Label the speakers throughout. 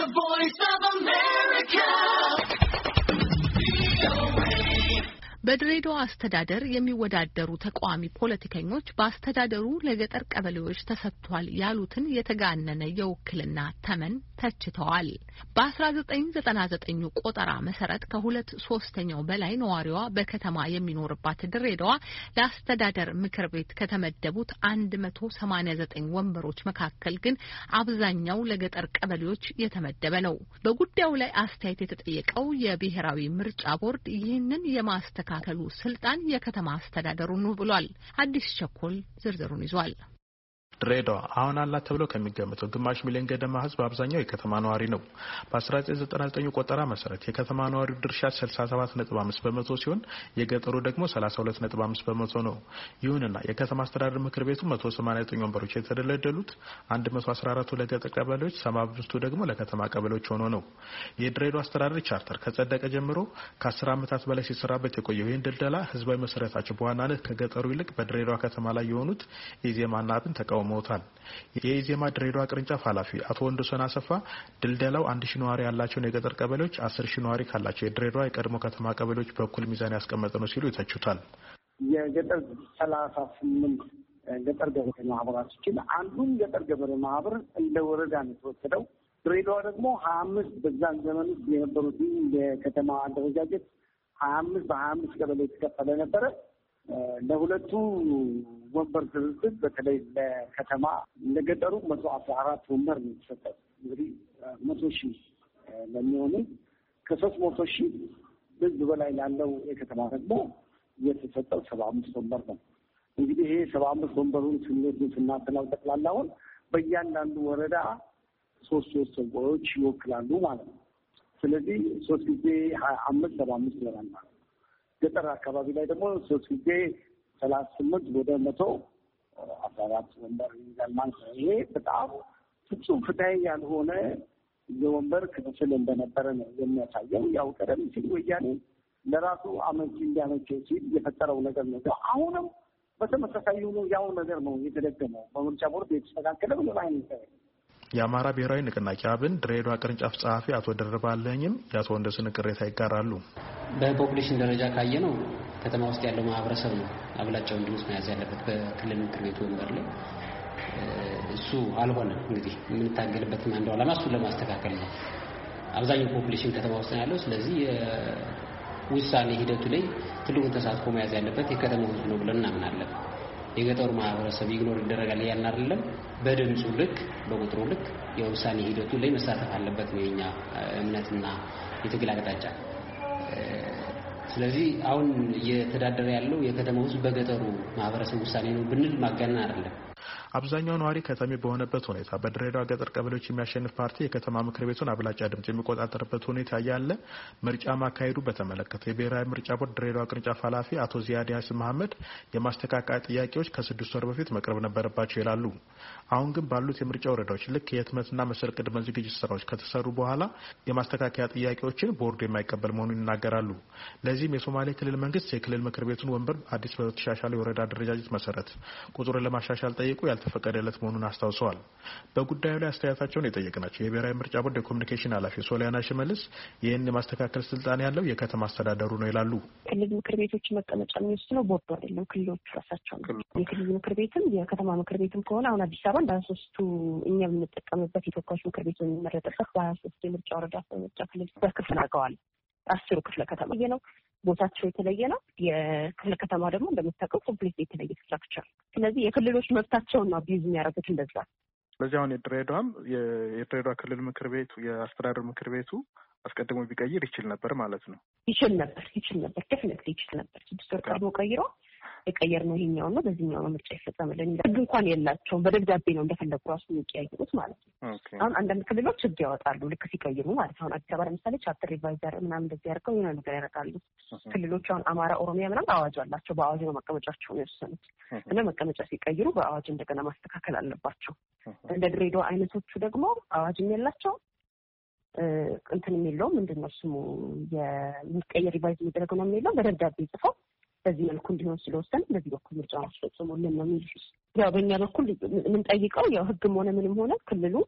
Speaker 1: The Voice of America.
Speaker 2: በድሬዳዋ አስተዳደር የሚወዳደሩ ተቃዋሚ ፖለቲከኞች በአስተዳደሩ ለገጠር ቀበሌዎች ተሰጥቷል ያሉትን የተጋነነ የውክልና ተመን ተችተዋል። በ1999 ቆጠራ መሰረት ከ2/3 በላይ ነዋሪዋ በከተማ የሚኖርባት ድሬዳዋ ለአስተዳደር ምክር ቤት ከተመደቡት 189 ወንበሮች መካከል ግን አብዛኛው ለገጠር ቀበሌዎች የተመደበ ነው። በጉዳዩ ላይ አስተያየት የተጠየቀው የብሔራዊ ምርጫ ቦርድ ይህንን የማስተካከሉ ስልጣን የከተማ አስተዳደሩ ነው ብሏል። አዲስ ቸኮል ዝርዝሩን ይዟል።
Speaker 3: ድሬዳዋ አሁን አላት ተብሎ ከሚገመተው ግማሽ ሚሊዮን ገደማ ህዝብ አብዛኛው የከተማ ነዋሪ ነው። በ1999 ቆጠራ መሰረት የከተማ ነዋሪው ድርሻ 67.5% ሲሆን የገጠሩ ደግሞ 32.5% ነው። ይሁንና የከተማ አስተዳደር ምክር ቤቱ 189 ወንበሮች የተደለደሉት 114ቱ ለገጠር ቀበሌዎች፣ 75ቱ ደግሞ ለከተማ ቀበሌዎች ሆኖ ነው። የድሬዳዋ አስተዳደር ቻርተር ከጸደቀ ጀምሮ ከ10 ዓመታት በላይ ሲሰራበት የቆየው ይህን ድልደላ ህዝባዊ መሰረታቸው በዋናነት ከገጠሩ ይልቅ በድሬዳዋ ከተማ ላይ የሆኑት ኢዜማና አብን ተቃውሞ ሞታል። የኢዜማ ድሬዳዋ ቅርንጫፍ ኃላፊ አቶ ወንድሶን አሰፋ ድልደላው 1000 ነዋሪ ያላቸውን የገጠር ቀበሌዎች 10000 ነዋሪ ካላቸው የድሬዳዋ የቀድሞ ከተማ ቀበሌዎች በኩል ሚዛን ያስቀመጠ ነው ሲሉ ይተቹታል።
Speaker 4: የገጠር 38 ገጠር ገበሬ ማህበራችን አንዱን ገጠር ገበሬ ማህበር እንደ ወረዳ ነው የተወሰደው። ድሬዳዋ ደግሞ 25 በዛን ዘመን ውስጥ የነበሩት የከተማ አደረጃጀት 25 በ25 ቀበሌ የተከፈለ ነበረ። ለሁለቱ ወንበር ድርድር በተለይ ለከተማ ለገጠሩ 114 ወንበር ነው የተሰጠው። እንግዲህ 100,000 ለሚሆኑ ከ300,000 ህዝብ በላይ ላለው የከተማ ደግሞ የተሰጠው 75 ወንበር ነው። እንግዲህ ይሄ 75 ወንበሩን ስናስተላልፍ ጠቅላላውን በእያንዳንዱ ወረዳ 3 ሰዎች ይወክላሉ ማለት ነው። ስለዚህ 3 ጊዜ 25 75 ይሆናል ማለት ነው። ገጠር አካባቢ ላይ ደግሞ 3 ጊዜ 38 ወደ 114 ወንበር ይይዛል ማለት ነው። ይሄ በጣም ፍጹም ፍትሃዊ ያልሆነ የወንበር ክፍፍል እንደነበረ ነው የሚያሳየው። ያው ቀደም ሲል ወያኔ ለራሱ አመቺ እንዲያመቸው ሲል የፈጠረው ነገር ነው። አሁንም በተመሳሳይ ያው ነገር ነው የተደገመው። በምርጫ ቦርድ የተስተካከለ ምንም አይነት
Speaker 3: የአማራ ብሔራዊ ንቅናቄ አብን ድሬዳዋ ቅርንጫፍ ጸሐፊ አቶ ደርባለኝም የአቶ ወንደስን ቅሬታ ይጋራሉ።
Speaker 5: በፖፑሌሽን ደረጃ ካየነው ከተማ ውስጥ ያለው ማህበረሰብ ነው አብላጫውን ድምጽ መያዝ ያለበት በክልል ምክር ቤቱ ወንበር ላይ። እሱ አልሆነም። እንግዲህ የምንታገልበት አንዱ ዓላማ እሱን ለማስተካከል ነው። አብዛኛው ፖፑሌሽን ከተማ ውስጥ ነው ያለው። ስለዚህ ውሳኔ ሂደቱ ላይ ትልቁን ተሳትፎ መያዝ ያለበት የከተማው ህዝብ ነው ብለን እናምናለን። የገጠሩ ማህበረሰብ ይግኖር ይደረጋል ያን አይደለም። በድምጹ ልክ በቁጥሩ ልክ የውሳኔ ሂደቱ ላይ መሳተፍ አለበት ነው የኛ እምነትና የትግል አቅጣጫ። ስለዚህ አሁን እየተዳደረ ያለው የከተማው ህዝብ በገጠሩ ማህበረሰብ ውሳኔ ነው ብንል ማጋነን አይደለም።
Speaker 3: አብዛኛው ነዋሪ ከተሜ በሆነበት ሁኔታ በድሬዳዋ ገጠር ቀበሌዎች የሚያሸንፍ ፓርቲ የከተማ ምክር ቤቱን አብላጫ ድምጽ የሚቆጣጠርበት ሁኔታ ያለ ምርጫ ማካሄዱ በተመለከተ የብሔራዊ ምርጫ ቦርድ ድሬዳዋ ቅርንጫፍ ኃላፊ አቶ ዚያድ ያሲን መሐመድ የማስተካከያ ጥያቄዎች ከ6 ወር በፊት መቅረብ ነበረባቸው ይላሉ። አሁን ግን ባሉት የምርጫ ወረዳዎች ልክ የህትመትና መሰል ቅድመ ዝግጅት ስራዎች ከተሰሩ በኋላ የማስተካከያ ጥያቄዎችን ቦርዱ የማይቀበል መሆኑን ይናገራሉ። ለዚህም የሶማሌ ክልል መንግስት የክልል ምክር ቤቱን ወንበር አዲስ በተሻሻለ የወረዳ አደረጃጀት መሰረት ቁጥሩን ለማሻሻል ጠይቁ ተፈቀደለት መሆኑን አስታውሰዋል። በጉዳዩ ላይ አስተያየታቸውን የጠየቅናቸው የብሔራዊ ምርጫ ቦርድ የኮሚኒኬሽን ኃላፊ ሶሊያና ሽመልስ ይህን የማስተካከል ስልጣን ያለው የከተማ አስተዳደሩ ነው ይላሉ።
Speaker 6: ክልል ምክር ቤቶች መቀመጫ የሚወስነው ቦርዱ አይደለም፣ ክልሎቹ ራሳቸው ነው። የክልል ምክር ቤትም የከተማ ምክር ቤትም ከሆነ አሁን አዲስ አበባ በ23ቱ እኛ የምንጠቀምበት የተወካዮች ምክር ቤት የሚመረጥበት በ23 የምርጫ ወረዳ ምርጫ ክልል በክፍል አድርገዋል። 10 ክፍለ ከተማ ነው ቦታቸው የተለየ ነው። የክፍለ ከተማ ደግሞ እንደምታውቀው ኮምፕሊት የተለየ ስትራክቸር። ስለዚህ የክልሎች መብታቸውን ነው ቢዝ የሚያደርጉት እንደዛ።
Speaker 3: ስለዚህ አሁን የድሬዳዋ ክልል ምክር ቤቱ የአስተዳደር ምክር ቤቱ አስቀድሞ ቢቀይር ይችል ነበር ማለት ነው።
Speaker 6: ይችል ነበር ዴፊኒትሊ ይችል ነበር። 6 ወር ቀድሞ ቀይሮ የቀየር ነው ይሄኛው ነው በዚህኛው ምርጫ ይፈጸምልን ህግ እንኳን የላቸውም። በደብዳቤ ነው እንደፈለጉ ራሱ የሚቀያየሩት ማለት ነው። አሁን አንዳንድ ክልሎች ህግ ያወጣሉ ልክ ሲቀይሩ ማለት ነው። አዲስ አበባ ለምሳሌ ቻፕተር ሪቫይዘር ምናምን እንደዚህ ያደርገው የሆነ ነገር ያደርጋሉ። ክልሎች አሁን አማራ፣ ኦሮሚያ ምናምን አዋጅ አላቸው። በአዋጅ ነው መቀመጫቸውን የወሰኑት እና መቀመጫ ሲቀይሩ በአዋጅ እንደገና ማስተካከል አለባቸው። እንደ ድሬዳዋ አይነቶቹ ደግሞ አዋጅም የላቸው እንትን የሚለው ምንድነው ስሙ የሚቀየር ሪቫይዝ የሚደረገው ነው የሚለው በደብዳቤ ጽፈው በዚህ መልኩ እንዲሆን ስለወሰን በዚህ በኩል ምርጫ ማስፈጸሙልን ነው የሚሉት። ያው በእኛ በኩል ምን ጠይቀው ያው ህግም ሆነ ምንም ሆነ ክልሉ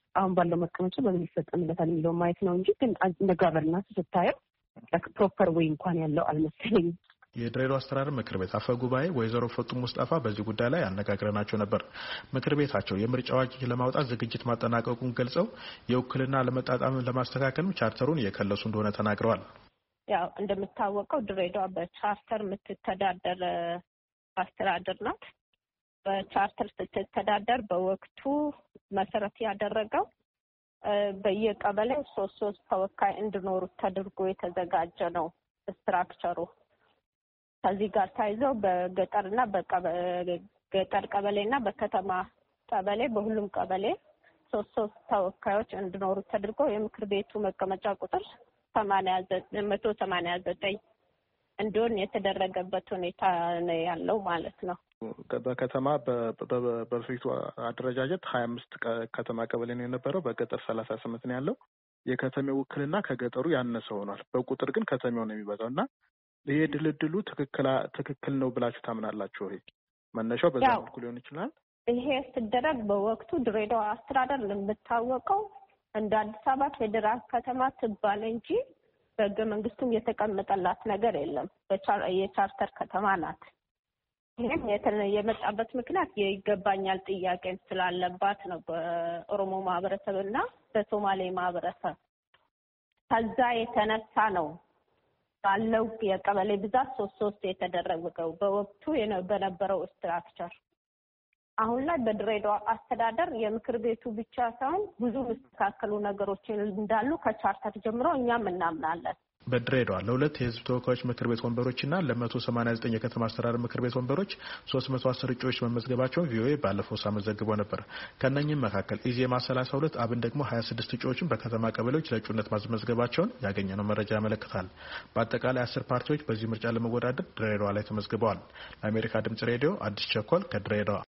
Speaker 6: አሁን ባለው መቀመጫ በምን ይፈጸምለታል የሚለው ማየት ነው እንጂ ግን እንደ ጋቨርናንስ ስታየው ፕሮፐር ወይ እንኳን ያለው አልመሰለኝም።
Speaker 3: የድሬዳዋ አስተዳደር ምክር ቤት አፈ ጉባኤ ወይዘሮ ፈጡ ሙስጣፋ በዚህ ጉዳይ ላይ አነጋግረናቸው ነበር። ምክር ቤታቸው የምርጫ አዋጅ ለማውጣት ዝግጅት ማጠናቀቁን ገልጸው የውክልና ለመጣጣምን ለማስተካከልም ቻርተሩን እየከለሱ እንደሆነ ተናግረዋል።
Speaker 7: ያው እንደምታወቀው ድሬዳዋ በቻርተር የምትተዳደር አስተዳደር ናት። በቻርተር ስትተዳደር በወቅቱ መሰረት ያደረገው በየቀበሌው 3 ተወካይ እንዲኖሩት ተደርጎ የተዘጋጀ ነው ስትራክቸሩ። ከዚህ ጋር ታይዘው በገጠርና በገጠር ቀበሌና በከተማ ቀበሌ በሁሉም ቀበሌ 3 ተወካዮች እንዲኖሩ ተደርጎ የምክር ቤቱ መቀመጫ ቁጥር 189 እንዲሆን የተደረገበት ሁኔታ ነው ያለው ማለት ነው።
Speaker 3: በከተማ በፊቱ አደረጃጀት 25 ከተማ ቀበሌ ነው የነበረው። በገጠር 38 ነው ያለው። የከተማው ውክልና ከገጠሩ ያነሰ ሆኗል። በቁጥር ግን ከተማው ነው የሚበዛውና ይሄ ድልድሉ ትክክል ነው ብላችሁ ታምናላችሁ? ይሄ መነሻው በዛ መልኩ ሊሆን ይችላል።
Speaker 7: ይሄ ሲደረግ በወቅቱ ድሬዳዋ አስተዳደር ለምታወቀው እንደ አዲስ አበባ ፌዴራል ከተማ ትባል እንጂ በሕገ መንግስቱም የተቀመጠላት ነገር የለም። የቻርተር ከተማ ናት። ይሄም የመጣበት ምክንያት የይገባኛል ጥያቄ ስላለባት ነው። በኦሮሞ ማህበረሰብና በሶማሌ ማህበረሰብ ከዛ የተነሳ ነው ባለው የቀበሌ ብዛት 3 የተደረገው በወቅቱ በነበረው ስትራክቸር። አሁን ላይ በድሬዳዋ አስተዳደር የምክር ቤቱ ብቻ ሳይሆን ብዙ መስተካከሉ ነገሮች እንዳሉ ከቻርተር ጀምሮ እኛም እናምናለን።
Speaker 3: በድሬዳዋ ለ2 የህዝብ ተወካዮች ምክር ቤት ወንበሮችና ለ189 የከተማ አስተዳደር ምክር ቤት ወንበሮች 310 እጩዎች መመዝገባቸውን ቪኦኤ ባለፈው ሳምንት ዘግቦ ነበር። ከነኚህም መካከል ኢዜማ 32፣ አብን ደግሞ 26 እጩዎችን በከተማ ቀበሌዎች ለእጩነት ማስመዝገባቸውን ያገኘነው መረጃ ያመለክታል። በአጠቃላይ 10 ፓርቲዎች በዚህ ምርጫ ለመወዳደር ድሬዳዋ ላይ ተመዝግበዋል። ለአሜሪካ ድምጽ ሬዲዮ አዲስ ቸኮል ከድሬዳዋ